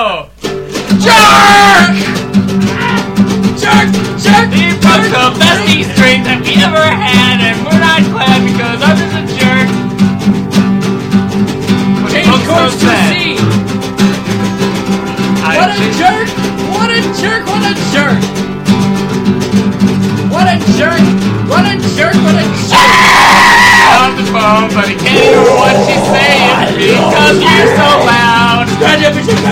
go! Jerk! Jerk! Jerk! These are the best Easter eggs that we ever had, and we're not glad because I'm just a jerk. Change course to C! What a jerk! What a jerk! What a jerk! What a jerk! What a jerk! What a jerk! On the phone, but he can't hear what she's saying because you're so loud.